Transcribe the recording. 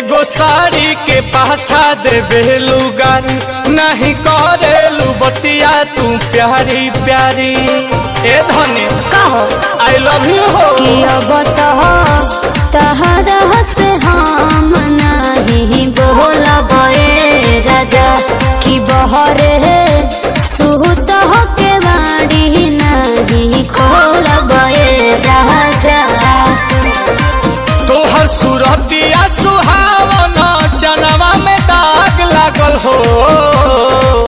एगो साड़ी के पाछा दे बेलू गारी नहीं करेलू बतिया तू प्यारी प्यारी। ए धनी कहो आई लव यू हो कि अब तो तहरा से हम नहीं बोलब